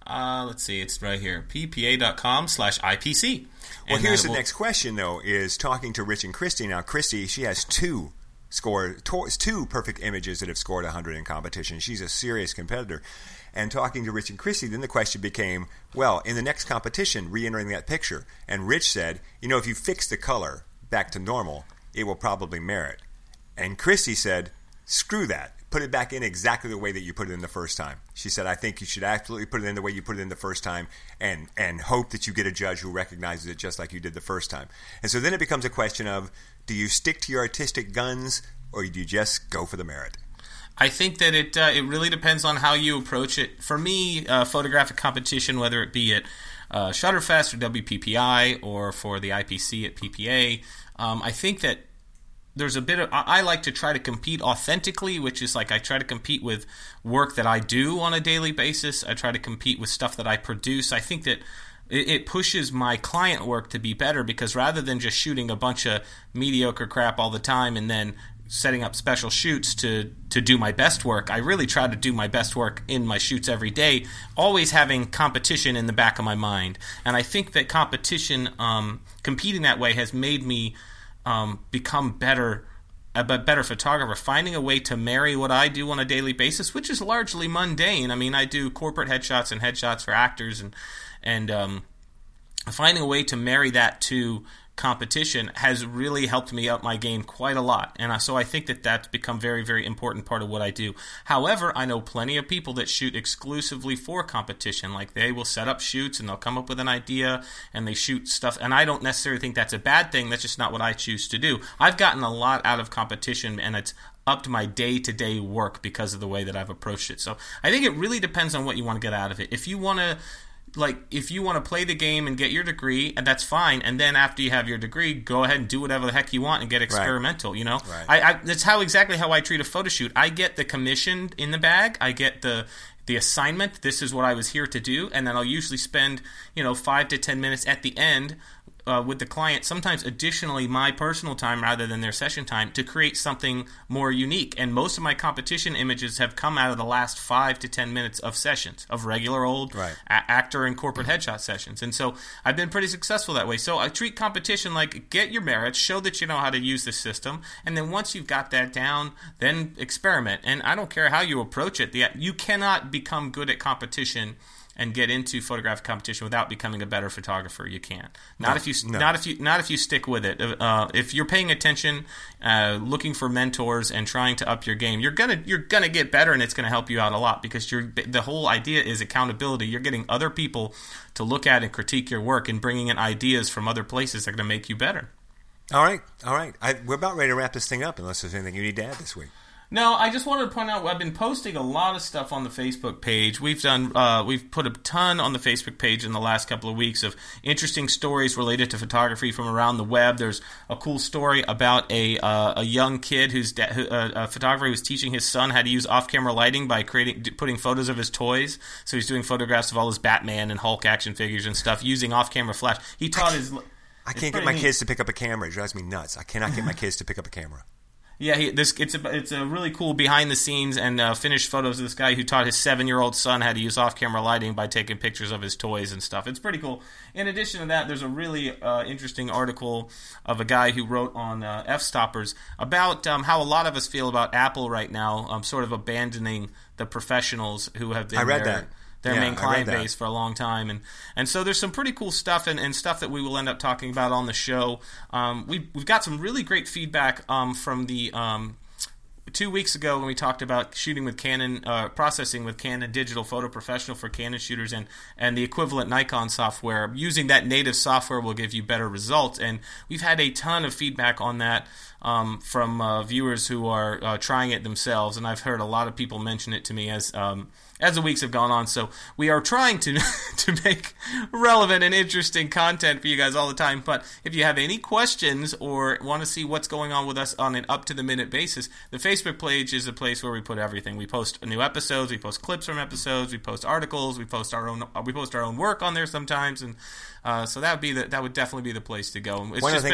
Uh, let's see, it's right here, ppa.com slash IPC. Well, And here's that the will- next question, though, is talking to Rich and Christy. Now, Christy, she has two score, two perfect images that have scored one hundred in competition. She's a serious competitor. And talking to Rich and Christy, then the question became, well, in the next competition, re-entering that picture. And Rich said, you know, if you fix the color back to normal, it will probably merit. And Christy said, screw that. Put it back in exactly the way that you put it in the first time. She said, I think you should absolutely put it in the way you put it in the first time and, and hope that you get a judge who recognizes it just like you did the first time. And so then it becomes a question of, do you stick to your artistic guns or do you just go for the merit? I think that it uh, it really depends on how you approach it. For me, uh, photographic competition, whether it be at uh, Shutterfest or W P P I or for the I P C at P P A, um, I think that there's a bit of, I like to try to compete authentically, which is like I try to compete with work that I do on a daily basis. I try to compete with stuff that I produce. I think that it, it pushes my client work to be better because rather than just shooting a bunch of mediocre crap all the time and then setting up special shoots to to do my best work, I really try to do my best work in my shoots every day, always having competition in the back of my mind. And I think that competition, um, competing that way has made me um, become better, a better photographer, finding a way to marry what I do on a daily basis, which is largely mundane. I mean, I do corporate headshots and headshots for actors, and, and um, finding a way to marry that to competition has really helped me up my game quite a lot. And so I think that that's become very, very important part of what I do. However, I know plenty of people that shoot exclusively for competition. Like they will set up shoots and they'll come up with an idea and they shoot stuff. And I don't necessarily think that's a bad thing. That's just not what I choose to do. I've gotten a lot out of competition and it's upped my day-to-day work because of the way that I've approached it. So I think it really depends on what you want to get out of it. If you want to Like, if you want to play the game and get your degree, and that's fine, and then after you have your degree, go ahead and do whatever the heck you want and get experimental, right. you know? Right. I, I That's how exactly how I treat a photo shoot. I get the commission in the bag. I get the the assignment. This is what I was here to do, and then I'll usually spend, you know, five to ten minutes at the end Uh, with the client, sometimes additionally my personal time rather than their session time, to create something more unique. And most of my competition images have come out of the last five to ten minutes of sessions, of regular old right. a- actor and corporate headshot sessions. And so I've been pretty successful that way. So I treat competition like get your merits, show that you know how to use the system, and then once you've got that down, then experiment. And I don't care how you approach it. The, you cannot become good at competition and get into photographic competition without becoming a better photographer. You can't. Not no, if you no. not if you not if you stick with it. Uh, if you're paying attention, uh, looking for mentors and trying to up your game, you're gonna you're gonna get better, and it's gonna help you out a lot because you're the whole idea is accountability. You're getting other people to look at and critique your work and bringing in ideas from other places that are gonna make you better. All right, all right. I, we're about ready to wrap this thing up unless there's anything you need to add this week. No, I just wanted to point out I've been posting a lot of stuff on the Facebook page. We've done, uh, we've put a ton on the Facebook page in the last couple of weeks of interesting stories related to photography from around the web. There's a cool story about a uh, a young kid who's de- who, uh, a photographer who's teaching his son how to use off-camera lighting by creating putting photos of his toys. So he's doing photographs of all his Batman and Hulk action figures and stuff using off-camera flash. He taught his. I can't get my neat. kids to pick up a camera. It drives me nuts. I cannot get my kids to pick up a camera. Yeah, he, this it's a it's a really cool behind the scenes and uh, finished photos of this guy who taught his seven year old son how to use off camera lighting by taking pictures of his toys and stuff. It's pretty cool. In addition to that, there's a really uh, interesting article of a guy who wrote on uh, F-stoppers about um, how a lot of us feel about Apple right now, um, sort of abandoning the professionals who have been I read their, that. their yeah, main client base for a long time. And and so there's some pretty cool stuff and, and stuff that we will end up talking about on the show. Um, we, we've got some really great feedback um, from the... Um, Two weeks ago when we talked about shooting with Canon, uh, processing with Canon Digital Photo Professional for Canon shooters and, and the equivalent Nikon software, using that native software will give you better results. And we've had a ton of feedback on that um, from uh, viewers who are uh, trying it themselves. And I've heard a lot of people mention it to me as um, as the weeks have gone on. So we are trying to to make relevant and interesting content for you guys all the time. But if you have any questions or want to see what's going on with us on an up-to-the-minute basis, the Facebook page is a place where we put everything. We post new episodes, we post clips from episodes, we post articles, we post our own we post our own work on there sometimes, and uh, so that would be the that would definitely be the place to go. It's one just of the been things, a,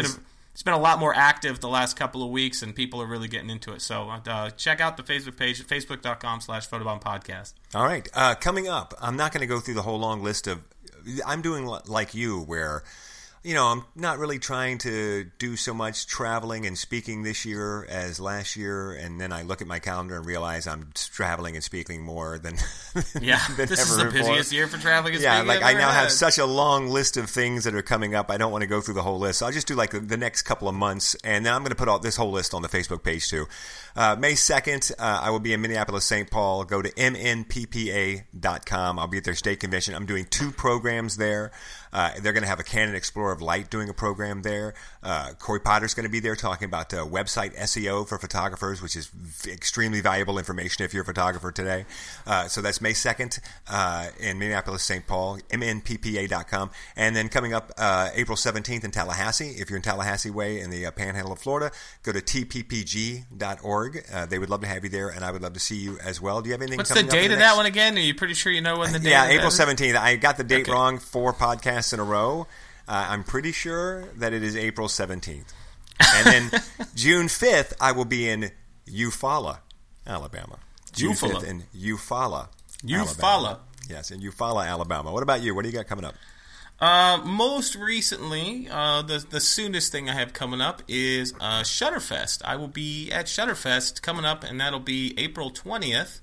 it's been a lot more active the last couple of weeks, and people are really getting into it. So uh, check out the Facebook page at facebook.com slash Photobomb Podcast. All right. Uh, coming up, I'm not going to go through the whole long list of... I'm doing like you, where... You know, I'm not really trying to do so much traveling and speaking this year as last year, and then I look at my calendar and realize I'm traveling and speaking more than yeah. than this ever is the before. busiest year for traveling and yeah, speaking. like I've I ever now had. have such a long list of things that are coming up. I don't want to go through the whole list, so I'll just do like the, the next couple of months, and then I'm going to put all this whole list on the Facebook page too. Uh, May second, uh, I will be in Minneapolis, Saint Paul. Go to m n p p a dot com. I'll be at their state convention. I'm doing two programs there. Uh, they're going to have a Canon Explorer of Light doing a program there. Uh, Corey Potter's going to be there talking about uh, website S E O for photographers, which is v- extremely valuable information if you're a photographer today. Uh, so that's May second uh, in Minneapolis, Saint Paul, m n p p a dot com. And then coming up uh, April seventeenth in Tallahassee. If you're in Tallahassee Way in the uh, Panhandle of Florida, go to t p p g dot org. Uh, they would love to have you there, and I would love to see you as well. Do you have anything What's coming the up date in of the next... that one again? Are you pretty sure you know when the date Yeah, of April that seventeenth. I got the date Okay. wrong four podcasts in a row. Uh, I'm pretty sure that it is April seventeenth. And then June fifth, I will be in Eufaula, Alabama. June Eufaula. fifth in Eufaula, Eufaula. Alabama. Yes, in Eufaula, Alabama. What about you? What do you got coming up? Uh, most recently, uh, the the soonest thing I have coming up is uh, Shutterfest. I will be at Shutterfest coming up, and that'll be April twentieth.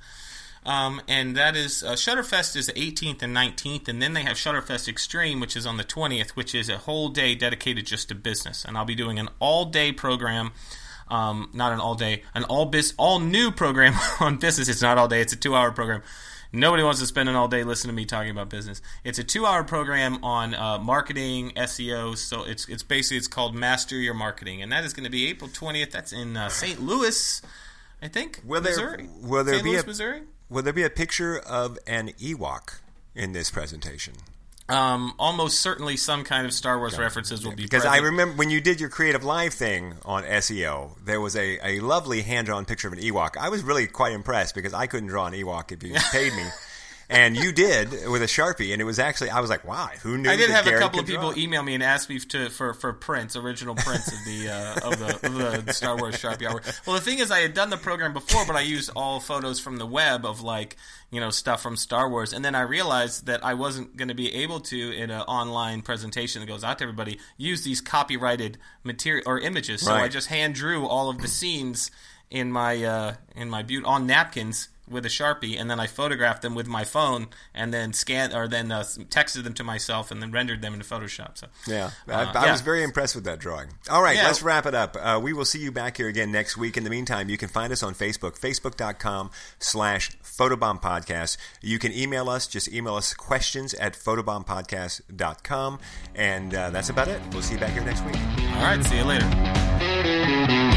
Um, and that is uh, Shutterfest is the eighteenth and nineteenth, and then they have Shutterfest Extreme, which is on the twentieth, which is a whole day dedicated just to business. And I'll be doing an all-day program. Um, not an all-day, an all bis, all new program on business. It's not all day; it's a two-hour program. Nobody wants to spend an all day listening to me talking about business. It's a two-hour program on uh, marketing, S E O. So it's it's basically it's called Master Your Marketing, and that is going to be April twentieth. That's in uh, Saint Louis, I think, Will there, Missouri. will there Saint be Louis, a, Missouri. Will there be a picture of an Ewok in this presentation? Um, almost certainly some kind of Star Wars Yeah. references will be Because present. I remember when you did your Creative Live thing on S E O, there was a, a lovely hand-drawn picture of an Ewok. I was really quite impressed because I couldn't draw an Ewok if you paid me. And you did with a Sharpie, and it was actually, I was like, wow, who knew I did that have Gary a couple of could people draw? email me and ask me to for, for prints, original prints of the uh, of the of the Star Wars Sharpie artwork. Well, the thing is, I had done the program before, but I used all photos from the web of like you know stuff from Star Wars, and then I realized that I wasn't going to be able to in an online presentation that goes out to everybody use these copyrighted material or images. So Right. I just hand drew all of the scenes in my uh, in my bu- on napkins with a Sharpie, and then I photographed them with my phone, and then scanned or then uh, texted them to myself, and then rendered them into Photoshop. So Yeah, I, Uh, I yeah. was very impressed with that drawing. All right, Yeah. let's wrap it up. Uh, we will see you back here again next week. In the meantime, you can find us on Facebook, facebook.com slash Photobomb Podcast. You can email us. Just email us questions at photobombpodcast dot com. And uh, that's about it. We'll see you back here next week. all right, see you later.